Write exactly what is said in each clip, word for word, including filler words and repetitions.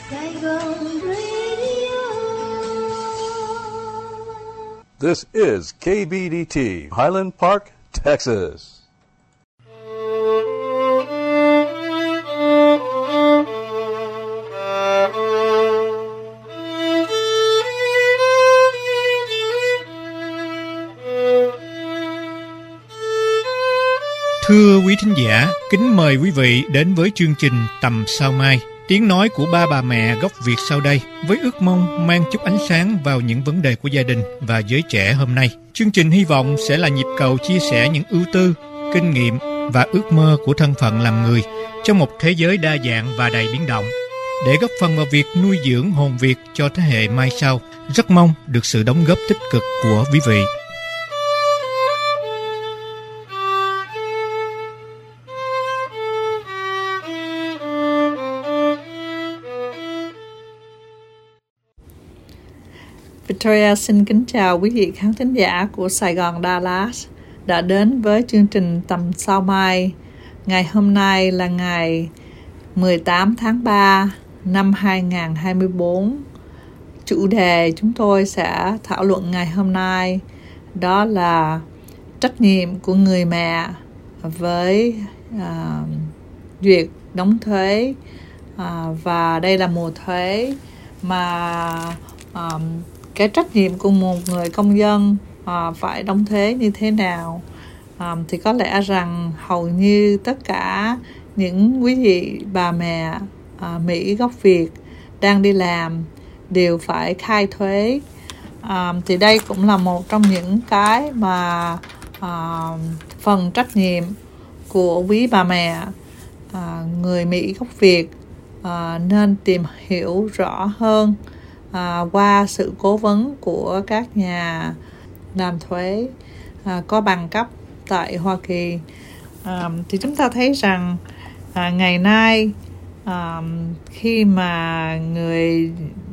Saigon Radio. This is K B D T, Highland Park, Texas. Thưa quý thính giả, kính mời quý vị đến với chương trình Tầm Sao Mai, tiếng nói của ba bà mẹ gốc Việt sau đây, với ước mong mang chút ánh sáng vào những vấn đề của gia đình và giới trẻ hôm nay. Chương trình hy vọng sẽ là nhịp cầu chia sẻ những ưu tư, kinh nghiệm và ước mơ của thân phận làm người trong một thế giới đa dạng và đầy biến động, để góp phần vào việc nuôi dưỡng hồn Việt cho thế hệ mai sau. Rất mong được sự đóng góp tích cực của quý vị. Victoria xin kính chào quý vị khán thính giả của Sài Gòn Dallas đã đến với chương trình Tầm Sao Mai. Ngày hôm nay là ngày mười tám tháng ba năm hai nghìn không trăm hai mươi tư. Chủ đề chúng tôi sẽ thảo luận ngày hôm nay đó là trách nhiệm của người mẹ với uh, việc đóng thuế, uh, và đây là mùa thuế mà uh, cái trách nhiệm của một người công dân à, phải đóng thuế như thế nào, à, thì có lẽ rằng hầu như tất cả những quý vị bà mẹ à, Mỹ gốc Việt đang đi làm đều phải khai thuế. À, thì đây cũng là một trong những cái mà à, phần trách nhiệm của quý bà mẹ à, người Mỹ gốc Việt à, nên tìm hiểu rõ hơn À, qua sự cố vấn của các nhà làm thuế à, có bằng cấp tại Hoa Kỳ. À, thì chúng ta thấy rằng à, ngày nay à, khi mà người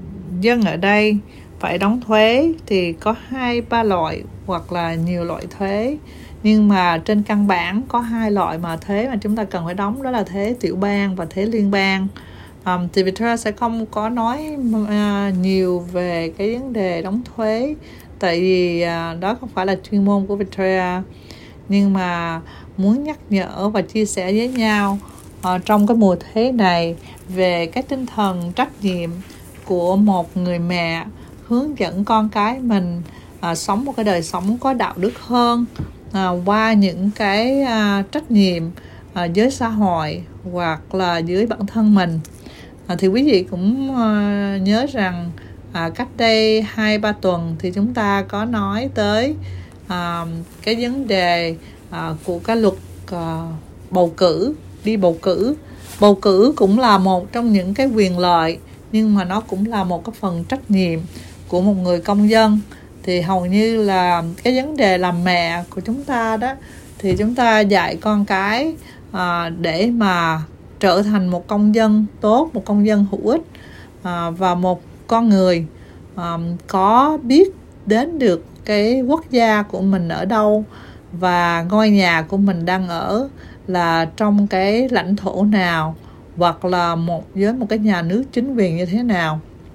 dân ở đây phải đóng thuế thì có hai ba loại hoặc là nhiều loại thuế, nhưng mà trên căn bản có hai loại mà thuế mà chúng ta cần phải đóng, đó là thuế tiểu bang và thuế liên bang. Um, thì Victoria sẽ không có nói uh, nhiều về cái vấn đề đóng thuế, tại vì uh, đó không phải là chuyên môn của Victoria, nhưng mà muốn nhắc nhở và chia sẻ với nhau uh, trong cái mùa thuế này về cái tinh thần trách nhiệm của một người mẹ hướng dẫn con cái mình uh, sống một cái đời sống có đạo đức hơn uh, qua những cái uh, trách nhiệm uh, với xã hội hoặc là với bản thân mình. À, thì quý vị cũng uh, nhớ rằng à, cách đây hai ba tuần thì chúng ta có nói tới à, cái vấn đề à, của cái luật à, bầu cử, đi bầu cử. Bầu cử cũng là một trong những cái quyền lợi, nhưng mà nó cũng là một cái phần trách nhiệm của một người công dân. Thì hầu như là cái vấn đề làm mẹ của chúng ta đó, thì chúng ta dạy con cái à, để mà trở thành một công dân tốt, một công dân hữu ích à, và một con người à, có biết đến được cái quốc gia của mình ở đâu và ngôi nhà của mình đang ở là trong cái lãnh thổ nào, hoặc là một với một cái nhà nước chính quyền như thế nào.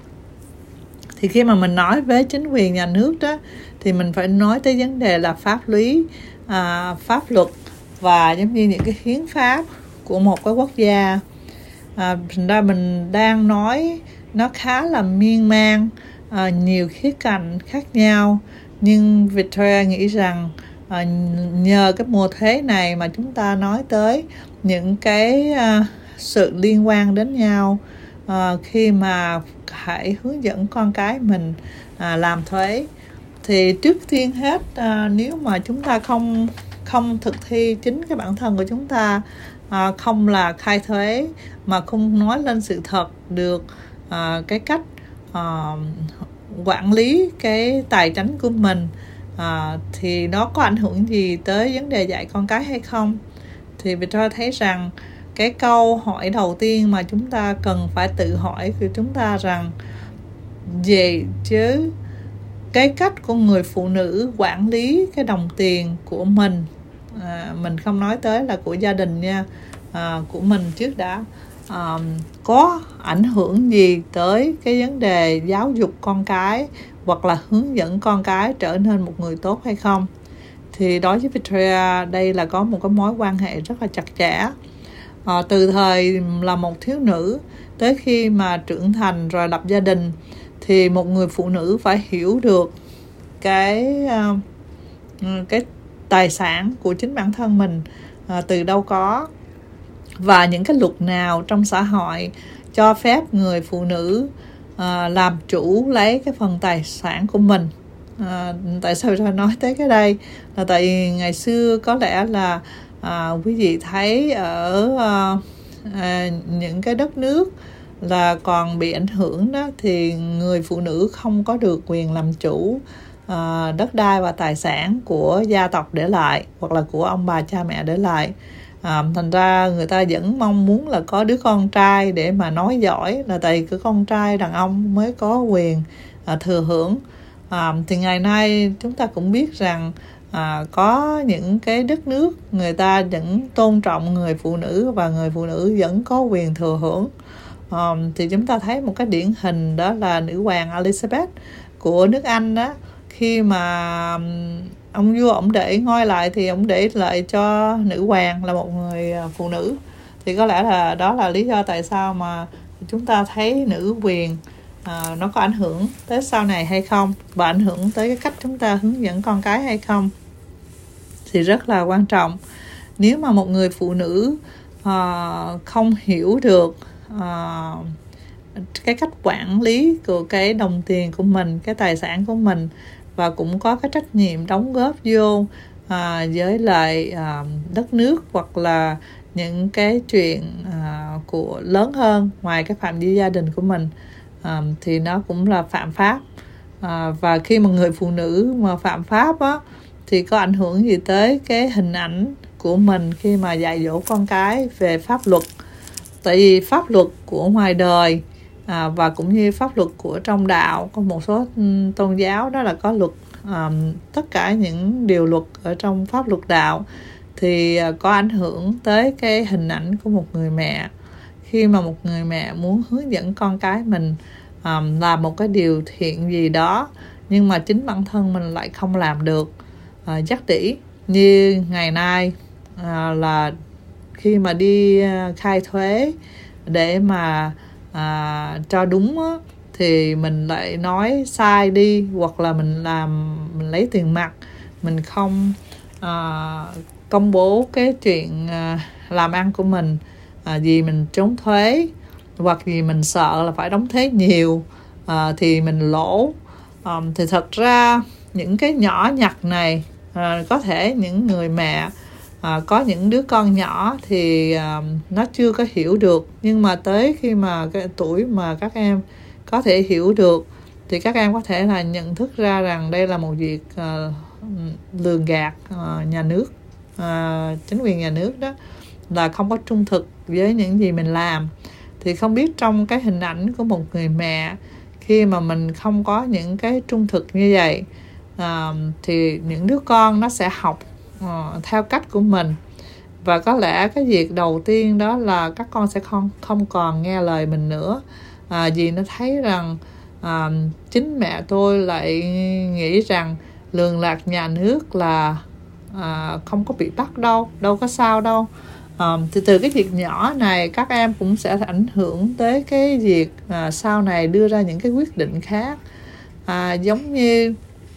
Thì khi mà mình nói với chính quyền nhà nước đó, thì mình phải nói tới vấn đề là pháp lý, à, pháp luật và giống như những cái hiến pháp của một cái quốc gia. À, thành ra mình đang nói nó khá là miên man, à, nhiều khía cạnh khác nhau, nhưng Victoria nghĩ rằng à, nhờ cái mùa thuế này mà chúng ta nói tới những cái à, sự liên quan đến nhau à, khi mà hãy hướng dẫn con cái mình à, làm thuế. Thì trước tiên hết à, nếu mà chúng ta không không thực thi chính cái bản thân của chúng ta, à, không là khai thuế mà không nói lên sự thật được à, cái cách à, quản lý cái tài chính của mình, à, thì nó có ảnh hưởng gì tới vấn đề dạy con cái hay không? Thì Victoria thấy rằng cái câu hỏi đầu tiên mà chúng ta cần phải tự hỏi của chúng ta rằng về chứ cái cách của người phụ nữ quản lý cái đồng tiền của mình, à, mình không nói tới là của gia đình nha, à, của mình trước đã, um, có ảnh hưởng gì tới cái vấn đề giáo dục con cái hoặc là hướng dẫn con cái trở nên một người tốt hay không. Thì đối với Victoria, đây là có một cái mối quan hệ rất là chặt chẽ. À, từ thời là một thiếu nữ tới khi mà trưởng thành rồi lập gia đình, thì một người phụ nữ phải hiểu được cái uh, cái tài sản của chính bản thân mình uh, từ đâu có, và những cái luật nào trong xã hội cho phép người phụ nữ uh, làm chủ lấy cái phần tài sản của mình. À, tại sao tôi nói tới cái đây là tại vì ngày xưa có lẽ là à, quý vị thấy ở à, à, những cái đất nước là còn bị ảnh hưởng đó, thì người phụ nữ không có được quyền làm chủ à, đất đai và tài sản của gia tộc để lại hoặc là của ông bà cha mẹ để lại. À, thành ra người ta vẫn mong muốn là có đứa con trai để mà nói giỏi, là tại vì cái con trai đàn ông mới có quyền à, thừa hưởng. À, thì ngày nay chúng ta cũng biết rằng à, có những cái đất nước người ta vẫn tôn trọng người phụ nữ và người phụ nữ vẫn có quyền thừa hưởng. À, thì chúng ta thấy một cái điển hình đó là nữ hoàng Elizabeth của nước Anh đó, khi mà ông vua ông để ngôi lại thì ông để lại cho nữ hoàng là một người phụ nữ. Thì có lẽ là đó là lý do tại sao mà chúng ta thấy nữ quyền À, nó có ảnh hưởng tới sau này hay không, và ảnh hưởng tới cái cách chúng ta hướng dẫn con cái hay không, thì rất là quan trọng. Nếu mà một người phụ nữ à, không hiểu được à, cái cách quản lý của cái đồng tiền của mình, cái tài sản của mình, và cũng có cái trách nhiệm đóng góp vô à, với lại à, đất nước hoặc là những cái chuyện à, của lớn hơn ngoài cái phạm vi gia đình của mình, À, thì nó cũng là phạm pháp. À, và khi mà người phụ nữ mà phạm pháp á, thì có ảnh hưởng gì tới cái hình ảnh của mình khi mà dạy dỗ con cái về pháp luật. Tại vì pháp luật của ngoài đời à, và cũng như pháp luật của trong đạo, có một số tôn giáo đó là có luật, à, tất cả những điều luật ở trong pháp luật đạo thì à, có ảnh hưởng tới cái hình ảnh của một người mẹ. Khi mà một người mẹ muốn hướng dẫn con cái mình um, làm một cái điều thiện gì đó, nhưng mà chính bản thân mình lại không làm được, uh, dắt đỉ như ngày nay uh, là khi mà đi uh, khai thuế để mà uh, cho đúng á, thì mình lại nói sai đi, hoặc là mình làm mình lấy tiền mặt, mình không uh, công bố cái chuyện uh, làm ăn của mình. À, vì mình trốn thuế, hoặc vì mình sợ là phải đóng thuế nhiều à, thì mình lỗ. à, Thì thật ra những cái nhỏ nhặt này à, có thể những người mẹ à, có những đứa con nhỏ thì à, nó chưa có hiểu được, nhưng mà tới khi mà cái tuổi mà các em có thể hiểu được thì các em có thể là nhận thức ra rằng đây là một việc à, lường gạt à, nhà nước, à, chính quyền nhà nước đó, là không có trung thực với những gì mình làm. Thì không biết trong cái hình ảnh của một người mẹ, khi mà mình không có những cái trung thực như vậy, à, thì những đứa con nó sẽ học à, theo cách của mình. Và có lẽ cái việc đầu tiên đó là các con sẽ không, không còn nghe lời mình nữa, à, vì nó thấy rằng à, chính mẹ tôi lại nghĩ rằng lường lạc nhà nước là à, không có bị bắt đâu, đâu có sao đâu. À, thì từ cái việc nhỏ này các em cũng sẽ ảnh hưởng tới cái việc à, sau này đưa ra những cái quyết định khác. à, Giống như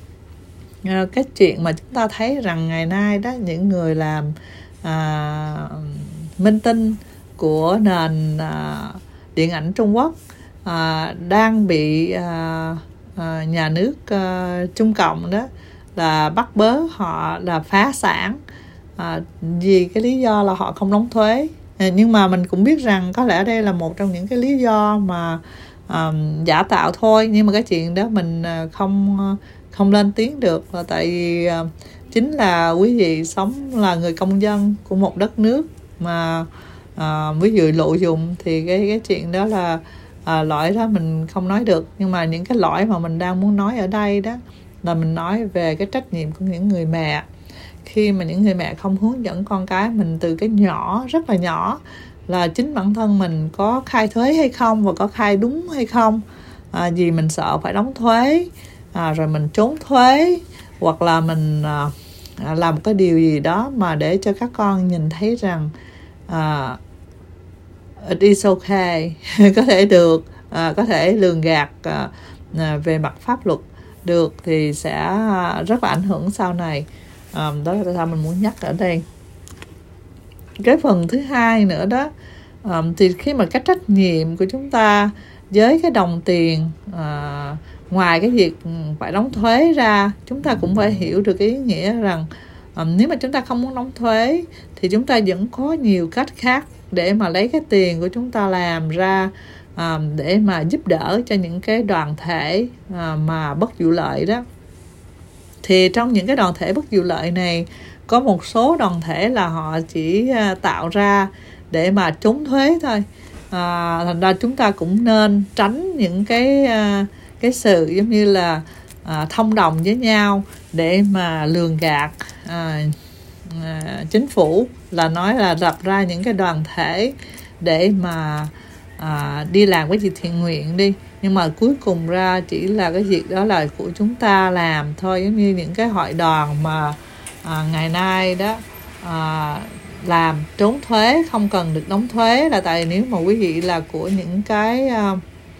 à, cái chuyện mà chúng ta thấy rằng ngày nay đó, những người làm à, minh tinh của nền à, điện ảnh Trung Quốc à, đang bị à, à, nhà nước à, Trung Cộng đó là bắt bớ họ là phá sản. À, vì cái lý do là họ không đóng thuế. à, Nhưng mà mình cũng biết rằng có lẽ đây là một trong những cái lý do mà à, giả tạo thôi. Nhưng mà cái chuyện đó mình không không lên tiếng được, là tại vì à, chính là quý vị sống là người công dân của một đất nước mà à, ví dụ lộ dụng thì cái, cái chuyện đó là à, lỗi đó mình không nói được. Nhưng mà những cái lỗi mà mình đang muốn nói ở đây đó là mình nói về cái trách nhiệm của những người mẹ. Khi mà những người mẹ không hướng dẫn con cái mình từ cái nhỏ, rất là nhỏ, là chính bản thân mình có khai thuế hay không và có khai đúng hay không. À, vì mình sợ phải đóng thuế, à, rồi mình trốn thuế, hoặc là mình à, làm một cái điều gì đó mà để cho các con nhìn thấy rằng à, it is okay, có thể được, à, có thể lường gạt à, à, về mặt pháp luật được, thì sẽ rất là ảnh hưởng sau này. À, đó là tại sao mình muốn nhắc ở đây. Cái phần thứ hai nữa đó, à, thì khi mà cái trách nhiệm của chúng ta với cái đồng tiền, à, ngoài cái việc phải đóng thuế ra, chúng ta cũng phải hiểu được cái ý nghĩa rằng à, nếu mà chúng ta không muốn đóng thuế thì chúng ta vẫn có nhiều cách khác để mà lấy cái tiền của chúng ta làm ra, à, để mà giúp đỡ cho những cái đoàn thể à, mà bất vụ lợi đó. Thì trong những cái đoàn thể bất vụ lợi này, có một số đoàn thể là họ chỉ à, tạo ra để mà trốn thuế thôi. À, thành ra chúng ta cũng nên tránh những cái à, cái sự giống như là à, thông đồng với nhau để mà lường gạt à, à, chính phủ, là nói là lập ra những cái đoàn thể để mà à, đi làm cái việc thiện nguyện đi, nhưng mà cuối cùng ra chỉ là cái việc đó là của chúng ta làm thôi. Giống như những cái hội đoàn mà à, ngày nay đó à, làm trốn thuế, không cần được đóng thuế, là tại nếu mà quý vị là của những cái à,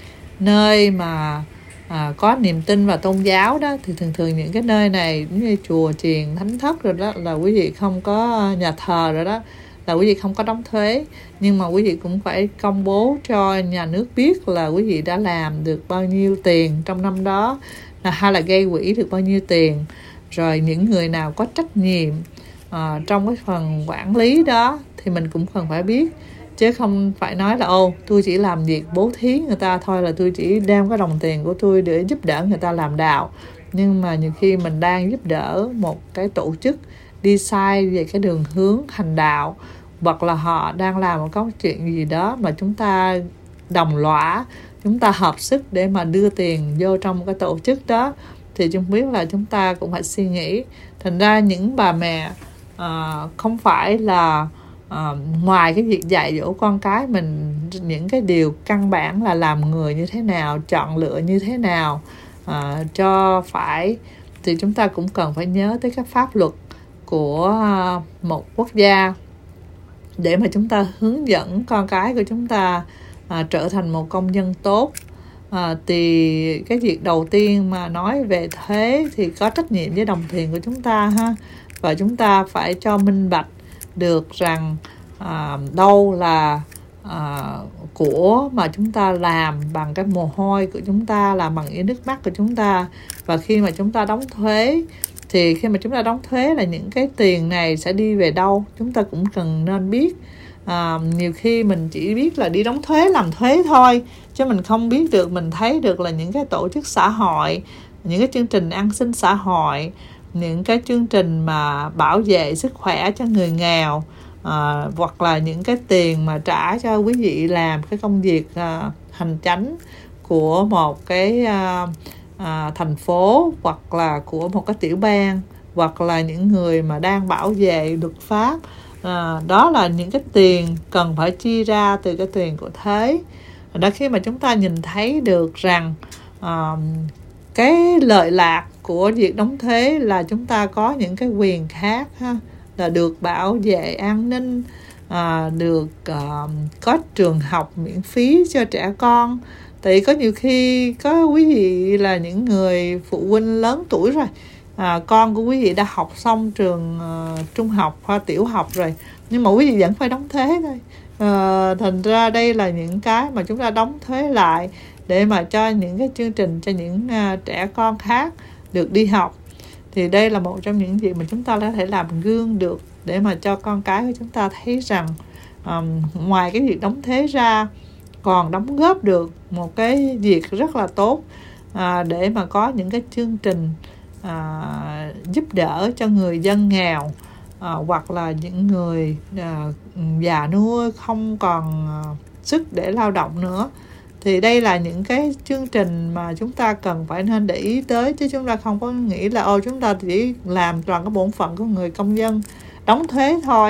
nơi mà à, có niềm tin và tôn giáo đó, thì thường thường những cái nơi này như chùa chiền thánh thất rồi đó, là quý vị không có nhà thờ rồi đó, là quý vị không có đóng thuế. Nhưng mà quý vị cũng phải công bố cho nhà nước biết là quý vị đã làm được bao nhiêu tiền trong năm đó, là hay là gây quỹ được bao nhiêu tiền. Rồi những người nào có trách nhiệm à, trong cái phần quản lý đó thì mình cũng cần phải biết, chứ không phải nói là ô tôi chỉ làm việc bố thí người ta thôi, là tôi chỉ đem cái đồng tiền của tôi để giúp đỡ người ta làm đạo. Nhưng mà nhiều khi mình đang giúp đỡ một cái tổ chức đi sai về cái đường hướng hành đạo, hoặc là họ đang làm một cái chuyện gì đó mà chúng ta đồng lõa, chúng ta hợp sức để mà đưa tiền vô trong cái tổ chức đó, thì chúng biết là chúng ta cũng phải suy nghĩ. Thành ra những bà mẹ à, không phải là à, ngoài cái việc dạy dỗ con cái mình những cái điều căn bản là làm người như thế nào, chọn lựa như thế nào à, cho phải, thì chúng ta cũng cần phải nhớ tới các pháp luật của một quốc gia để mà chúng ta hướng dẫn con cái của chúng ta à, trở thành một công dân tốt. À, thì cái việc đầu tiên mà nói về thuế thì có trách nhiệm với đồng tiền của chúng ta ha, và chúng ta phải cho minh bạch được rằng à, đâu là à, của mà chúng ta làm bằng cái mồ hôi của chúng ta, làm bằng những nước mắt của chúng ta. Và khi mà chúng ta đóng thuế, thì khi mà chúng ta đóng thuế là những cái tiền này sẽ đi về đâu, chúng ta cũng cần nên biết. À, nhiều khi mình chỉ biết là đi đóng thuế, làm thuế thôi, chứ mình không biết được, mình thấy được là những cái tổ chức xã hội, những cái chương trình an sinh xã hội, những cái chương trình mà bảo vệ sức khỏe cho người nghèo, à, hoặc là những cái tiền mà trả cho quý vị làm cái công việc à, hành chánh của một cái à, à, thành phố, hoặc là của một cái tiểu bang, hoặc là những người mà đang bảo vệ luật pháp. À, đó là những cái tiền cần phải chi ra từ cái tiền của thuế. Đó, khi mà chúng ta nhìn thấy được rằng à, cái lợi lạc của việc đóng thuế là chúng ta có những cái quyền khác ha, là được bảo vệ an ninh, à, được à, có trường học miễn phí cho trẻ con. Tại có nhiều khi có quý vị là những người phụ huynh lớn tuổi rồi, à, con của quý vị đã học xong trường uh, trung học hoặc tiểu học rồi, nhưng mà quý vị vẫn phải đóng thuế thôi. À, thành ra đây là những cái mà chúng ta đóng thuế lại để mà cho những cái chương trình cho những uh, trẻ con khác được đi học. Thì đây là một trong những việc mà chúng ta có thể làm gương được để mà cho con cái của chúng ta thấy rằng um, ngoài cái việc đóng thuế ra còn đóng góp được một cái việc rất là tốt, à, để mà có những cái chương trình à, giúp đỡ cho người dân nghèo, à, hoặc là những người à, già nua không còn à, sức để lao động nữa. Thì đây là những cái chương trình mà chúng ta cần phải nên để ý tới, chứ chúng ta không có nghĩ là ô chúng ta chỉ làm toàn cái bổn phận của người công dân đóng thuế thôi.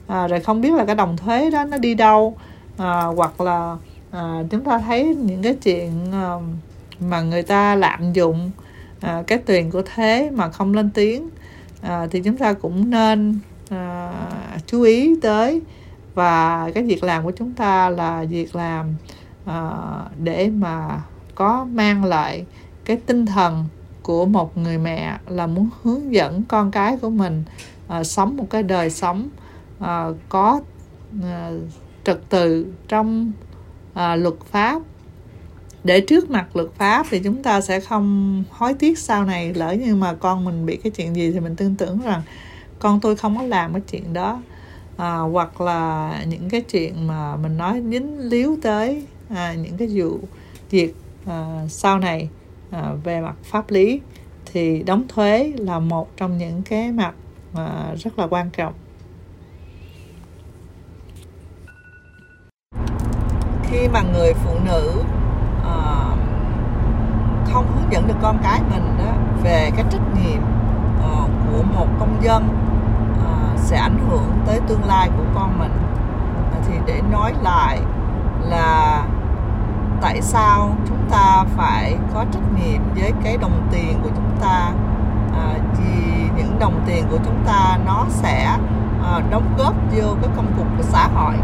à, rồi không biết là cái đồng thuế đó nó đi đâu, à, hoặc là à, chúng ta thấy những cái chuyện à, mà người ta lạm dụng à, cái tiền của thuế mà không lên tiếng, à, thì chúng ta cũng nên à, chú ý tới. Và cái việc làm của chúng ta là việc làm à, để mà có mang lại cái tinh thần của một người mẹ là muốn hướng dẫn con cái của mình à, sống một cái đời sống à, có à, trật tự trong à, luật pháp, để trước mặt luật pháp thì chúng ta sẽ không hối tiếc sau này. Lỡ như mà con mình bị cái chuyện gì thì mình tin tưởng rằng con tôi không có làm cái chuyện đó, à, hoặc là những cái chuyện mà mình nói dính líu tới à, những cái vụ việc à, sau này à, về mặt pháp lý, thì đóng thuế là một trong những cái mặt à, rất là quan trọng. Khi mà người phụ nữ à, không hướng dẫn được con cái mình đó về cái trách nhiệm à, của một công dân à, sẽ ảnh hưởng tới tương lai của con mình, à, thì để nói lại là tại sao chúng ta phải có trách nhiệm với cái đồng tiền của chúng ta, à, vì những đồng tiền của chúng ta nó sẽ à, đóng góp vô cái công cuộc của xã hội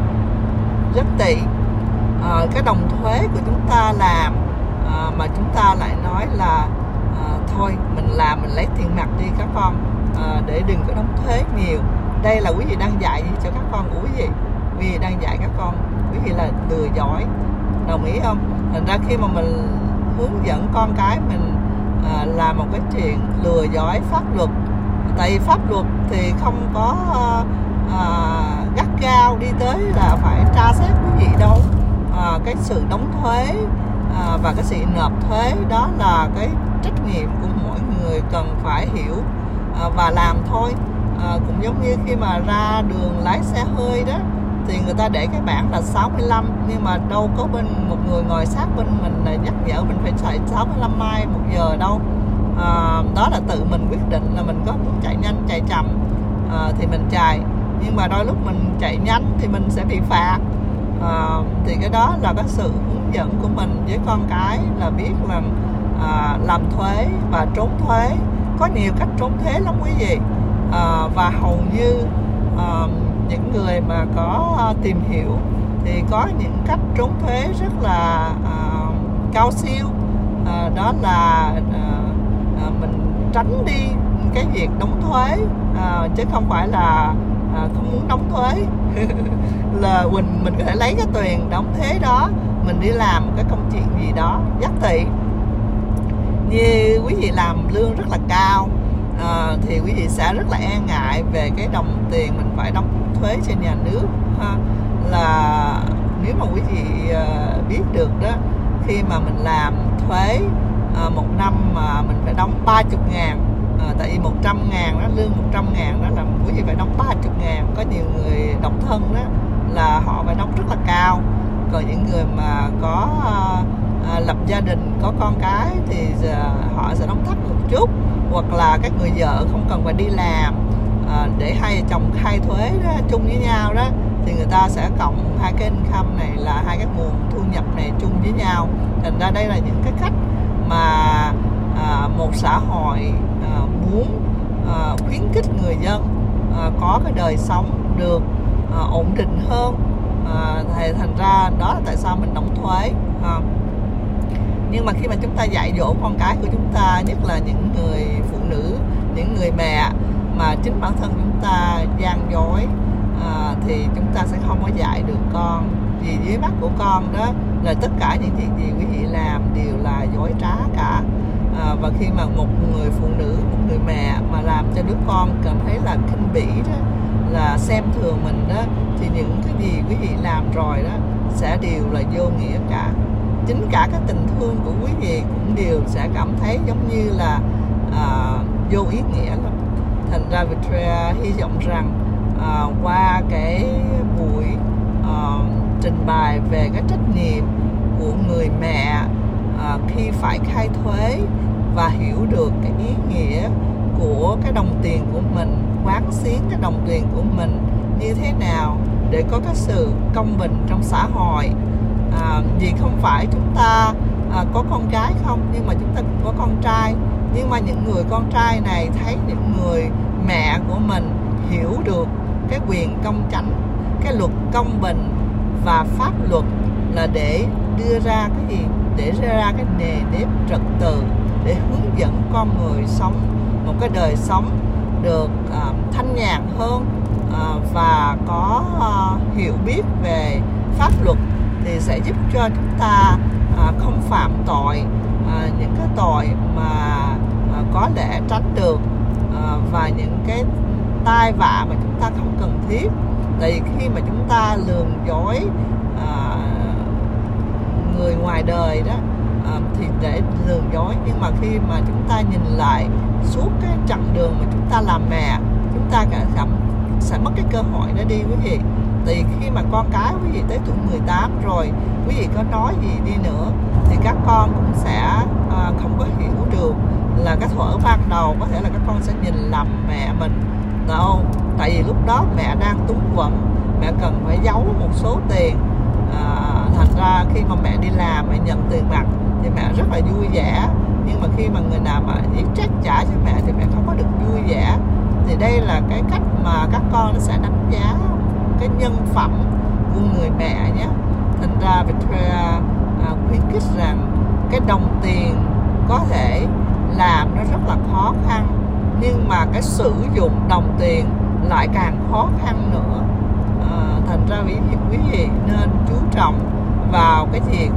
rất tỷ. À, cái đồng thuế của chúng ta làm à, mà chúng ta lại nói là à, thôi mình làm mình lấy tiền mặt đi các con, à, để đừng có đóng thuế nhiều. Đây là quý vị đang dạy gì cho các con của quý vị? Quý vị đang dạy các con quý vị là lừa dối, đồng ý không? Thành ra khi mà mình hướng dẫn con cái mình à, làm một cái chuyện lừa dối pháp luật, tại vì pháp luật thì không có à, gắt gao đi tới là phải tra xét quý vị đâu. À, cái sự đóng thuế à, và cái sự nộp thuế đó là cái trách nhiệm của mỗi người cần phải hiểu à, và làm thôi. À, cũng giống như khi mà ra đường lái xe hơi đó, thì người ta để cái bảng là sáu mươi lăm, nhưng mà đâu có bên một người ngồi sát bên mình là nhắc nhở mình phải chạy sáu mươi lăm mile một giờ đâu. À, đó là tự mình quyết định là mình có muốn chạy nhanh chạy chậm à, thì mình chạy, nhưng mà đôi lúc mình chạy nhanh thì mình sẽ bị phạt. À, thì cái đó là cái sự hướng dẫn của mình với con cái, là biết là à, làm thuế và trốn thuế. Có nhiều cách trốn thuế lắm quý vị, à, và hầu như à, những người mà có à, tìm hiểu thì có những cách trốn thuế rất là à, cao siêu. À, đó là à, à, mình tránh đi cái việc đóng thuế, à, chứ không phải là à, không muốn đóng thuế. Là mình mình có thể lấy cái tiền đóng thuế đó mình đi làm cái công chuyện gì đó giá trị. Như quý vị làm lương rất là cao à, thì quý vị sẽ rất là e ngại về cái đồng tiền mình phải đóng thuế cho nhà nước ha. Là nếu mà quý vị à, biết được đó, khi mà mình làm thuế à, một năm mà mình phải đóng ba mươi ngàn, à, tại vì một trăm ngàn đó, lương một trăm ngàn đó là quý vị phải đóng ba mươi ngàn. Có nhiều người độc thân đó là họ phải đóng rất là cao. Còn những người mà có à, lập gia đình, có con cái thì à, họ sẽ đóng thấp một chút. Hoặc là các người vợ không cần phải đi làm, à, để hai chồng khai thuế đó, chung với nhau đó, thì người ta sẽ cộng hai cái income này, là hai cái nguồn thu nhập này chung với nhau. Thành ra đây là những cái cách mà à, một xã hội à, muốn à, khuyến khích người dân à, có cái đời sống được à, ổn định hơn. À, thì thành ra đó là tại sao mình đóng thuế. À, nhưng mà khi mà chúng ta dạy dỗ con cái của chúng ta, nhất là những người phụ nữ, những người mẹ mà chính bản thân chúng ta gian dối, à, thì chúng ta sẽ không có dạy được con. Vì dưới mắt của con đó là tất cả những chuyện gì quý vị làm đều là dối trá cả. À, và khi mà một người phụ nữ, một người mẹ mà làm cho đứa con cảm thấy là khinh bỉ đó, là xem thường mình đó, thì những cái gì quý vị làm rồi đó sẽ đều là vô nghĩa cả. Chính cả cái tình thương của quý vị cũng đều sẽ cảm thấy giống như là à, vô ý nghĩa lắm. Thành ra Victoria hy vọng rằng à, qua cái buổi à, trình bày về cái trách nhiệm của người mẹ à, khi phải khai thuế và hiểu được cái ý nghĩa của cái đồng tiền của mình, quán xuyến cái đồng tiền của mình như thế nào để có cái sự công bình trong xã hội. À, vì không phải chúng ta à, có con gái không, nhưng mà chúng ta cũng có con trai. Nhưng mà những người con trai này thấy những người mẹ của mình hiểu được cái quyền công chánh, cái luật công bình và pháp luật là để đưa ra cái gì? Để đưa ra cái nề nếp trật tự, để hướng dẫn con người sống một cái đời sống được uh, thanh nhàn hơn uh, và có uh, hiểu biết về pháp luật, thì sẽ giúp cho chúng ta uh, không phạm tội, uh, những cái tội mà uh, có lẽ tránh được, uh, và những cái tai vạ mà chúng ta không cần thiết. Tại vì khi mà chúng ta lường dối uh, người ngoài đời đó, uh, thì để lường dối, nhưng mà khi mà chúng ta nhìn lại suốt cái chặng đường mà chúng ta làm mẹ, chúng ta cả cảm sẽ mất cái cơ hội đó đi quý vị. Thì khi mà con cái quý vị tới tuổi mười tám rồi, quý vị có nói gì đi nữa thì các con cũng sẽ uh, không có hiểu được là cái thuở ban đầu có thể là các con sẽ nhìn lầm mẹ mình đâu. Tại vì lúc đó mẹ đang túng quẫn, mẹ cần phải giấu một số tiền, à, thành ra khi mà mẹ đi làm, mẹ nhận tiền mặt thì mẹ rất là vui vẻ. Nhưng mà khi mà người nào mà viết check trả cho mẹ thì mẹ không có được vui vẻ. Thì đây là cái cách mà các con nó sẽ đánh giá cái nhân phẩm của người mẹ nhé. Thành ra Victoria à, khuyến khích rằng cái đồng tiền có thể làm nó rất là khó khăn, nhưng mà cái sử dụng đồng tiền lại càng khó khăn nữa. À, thành ra quý vị, quý vị nên chú trọng vào cái việc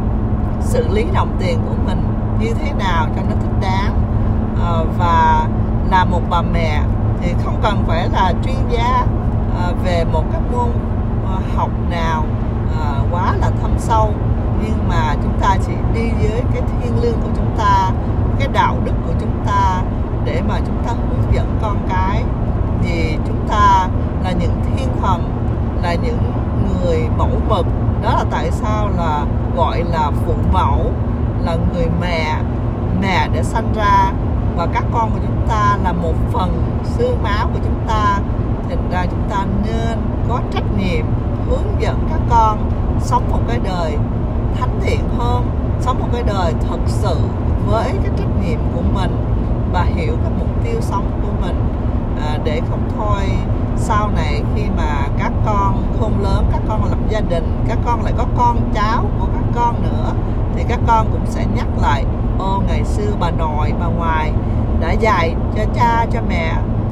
xử lý đồng tiền của mình như thế nào cho nó thích đáng. À, và là một bà mẹ thì không cần phải là chuyên gia à, về một cái môn à, học nào à, quá là thâm sâu, nhưng mà chúng ta chỉ đi với cái thiêng liêng của chúng ta, cái đạo đức của chúng ta, để mà chúng ta hướng dẫn con cái. Vì chúng ta là những thiên thần, là những người mẫu mực. Đó là tại sao là gọi là phụ mẫu, là người mẹ, mẹ để sanh ra, và các con của chúng ta là một phần xương máu của chúng ta. Thành ra chúng ta nên có trách nhiệm hướng dẫn các con sống một cái đời thánh thiện hơn, sống một cái đời thật sự với cái trách nhiệm của mình và hiểu cái mục tiêu sống của mình, à, để không thôi sau này khi mà các con khôn lớn, các con lập gia đình, các con lại có con cháu của các con nữa, thì các con cũng sẽ nhắc lại: ô, ngày xưa bà nội, bà ngoại đã dạy cho cha, cho mẹ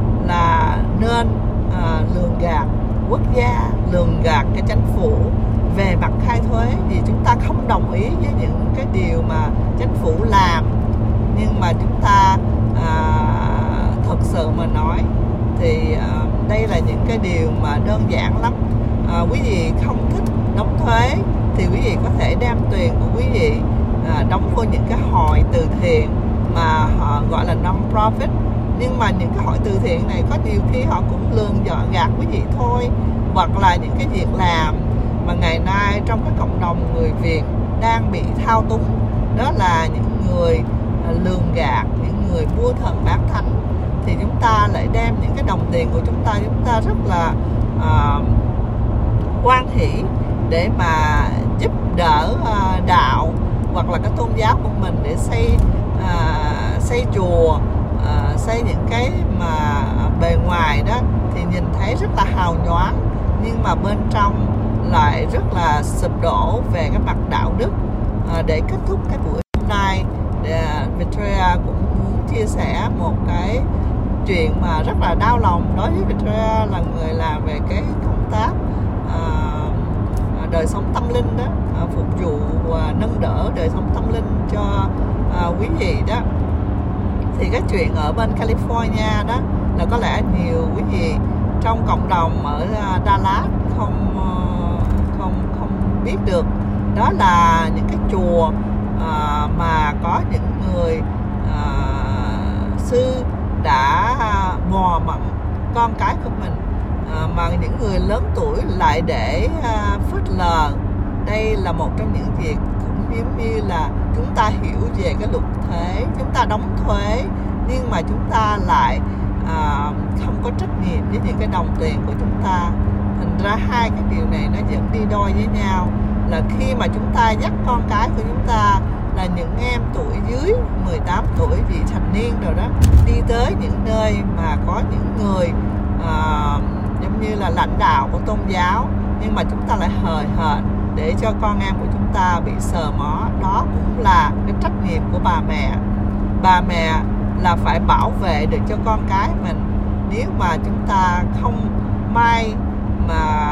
là nên à, lường gạt quốc gia, lường gạt cái chính phủ về mặt khai thuế, vì chúng ta không đồng ý với những cái điều mà chính phủ làm. Nhưng mà chúng ta à, thật sự mà nói thì à, đây là những cái điều mà đơn giản lắm. À, quý vị không thích đóng thuế thì quý vị có thể đem tiền của quý vị à, đóng vô những cái hội từ thiện mà họ gọi là non-profit. Nhưng mà những cái hội từ thiện này có nhiều khi họ cũng lường dọn gạt quý vị thôi. Hoặc là những cái việc làm mà ngày nay trong cái cộng đồng người Việt đang bị thao túng, đó là những người lường gạt, những người mua thần bán thánh. Thì chúng ta lại đem những cái đồng tiền của chúng ta, chúng ta rất là uh, hoan hỷ để mà giúp đỡ uh, đạo hoặc là cái tôn giáo của mình, để xây uh, xây chùa, uh, xây những cái mà bề ngoài đó thì nhìn thấy rất là hào nhoáng, nhưng mà bên trong lại rất là sụp đổ về cái mặt đạo đức. Uh, để kết thúc cái buổi hôm nay, để Victoria cũng muốn chia sẻ một cái chuyện mà rất là đau lòng đối với Victoria, là người làm về cái công tác à, đời sống tâm linh đó, à, phục vụ và nâng đỡ đời sống tâm linh cho à, quý vị đó. Thì cái chuyện ở bên California đó là có lẽ nhiều quý vị trong cộng đồng ở Dallas không không không biết được. Đó là những cái chùa à, mà có những người à, sư đã mò mẫm con cái của mình, à, mà những người lớn tuổi lại để à, phớt lờ. Đây là một trong những việc cũng giống như là chúng ta hiểu về cái luật thuế, chúng ta đóng thuế, nhưng mà chúng ta lại à, không có trách nhiệm với những cái đồng tiền của chúng ta. Thành ra hai cái điều này nó dẫn đi đôi với nhau, là khi mà chúng ta dắt con cái của chúng ta là những em tuổi dưới mười tám tuổi, vị thành niên rồi đó, đi tới những nơi mà có những người à, giống như là lãnh đạo của tôn giáo, nhưng mà chúng ta lại hời hợt để cho con em của chúng ta bị sờ mó. Đó cũng là cái trách nhiệm của bà mẹ. Bà mẹ là phải bảo vệ được cho con cái mình. Nếu mà chúng ta không may mà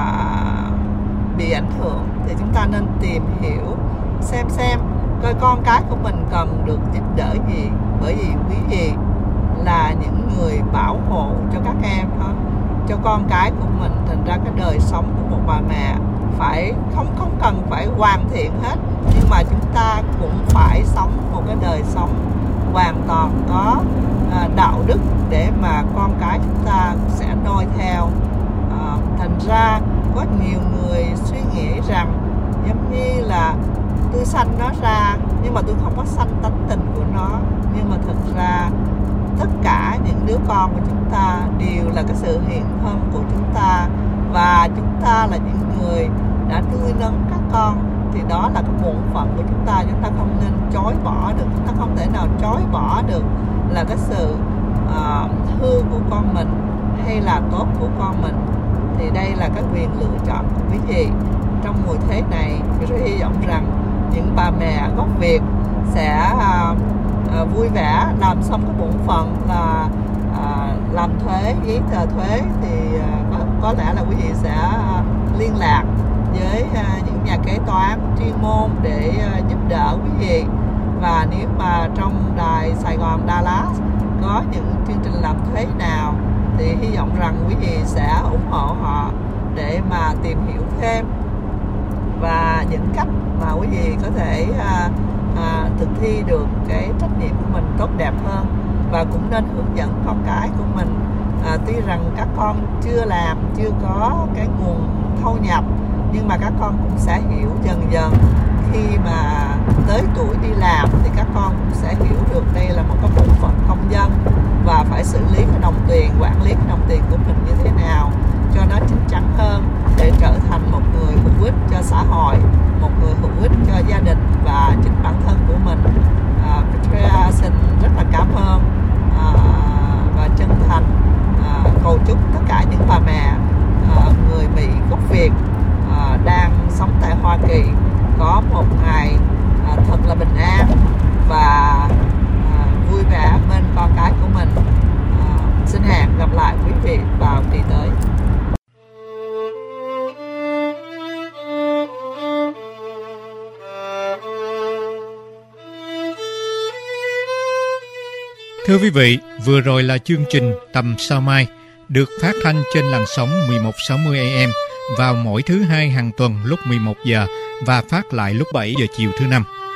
bị ảnh hưởng thì chúng ta nên tìm hiểu xem xem coi con cái của mình cần được giúp đỡ gì, bởi vì quý vị là những người bảo hộ cho các em đó, cho con cái của mình. Thành ra cái đời sống của một bà mẹ phải không không cần phải hoàn thiện hết, nhưng mà chúng ta cũng phải sống một cái đời sống hoàn toàn có à, đạo đức để mà con cái chúng ta sẽ noi theo. À, thành ra có nhiều người suy nghĩ rằng giống như là tôi sanh nó ra nhưng mà tôi không có sanh tánh tình của nó, nhưng mà thực ra tất cả những đứa con của chúng ta đều là cái sự hiện thân của chúng ta, và chúng ta là những người đã nuôi nấng các con, thì đó là cái bổn phận của chúng ta. Chúng ta không nên chối bỏ được, chúng ta không thể nào chối bỏ được là cái sự uh, hư của con mình hay là tốt của con mình. Thì đây là cái quyền lựa chọn của quý vị. Trong mùa thế này, tôi rất hy vọng rằng những bà mẹ gốc Việt sẽ uh, uh, vui vẻ làm xong cái bổn phận là uh, làm thuế, giấy tờ thuế, thì uh, có, có lẽ là quý vị sẽ uh, liên lạc với uh, những nhà kế toán chuyên môn để uh, giúp đỡ quý vị. Và nếu mà trong đài Sài Gòn Dallas có những chương trình làm thuế nào thì hy vọng rằng quý vị sẽ ủng hộ họ để mà tìm hiểu thêm và những cách mà quý vị có thể à, à, thực thi được cái trách nhiệm của mình tốt đẹp hơn. Và cũng nên hướng dẫn con cái của mình. à, Tuy rằng các con chưa làm, chưa có cái nguồn thu nhập, nhưng mà các con cũng sẽ hiểu dần dần. Khi mà tới tuổi đi làm thì các con cũng sẽ hiểu được đây là một cái bộ phận công dân, và phải xử lý cái đồng tiền, quản lý cái đồng tiền của mình như thế nào cho nó chín chắn hơn, để trở thành một người hữu ích cho xã hội, một người hữu ích cho gia đình và chính bản thân của mình. à, Petrea xin rất là cảm ơn à, và chân thành à, cầu chúc tất cả những bà mẹ à, người Mỹ gốc Việt à, đang sống tại Hoa Kỳ có một ngày à, thật là bình an và à, vui vẻ bên con cái của mình. à, Xin hẹn gặp lại quý vị vào kỳ tới. Thưa quý vị, vừa rồi là chương trình Tầm Sao Mai được phát thanh trên làn sóng mười một sáu mươi A M vào mỗi thứ hai hàng tuần lúc mười một giờ và phát lại lúc bảy giờ chiều thứ năm.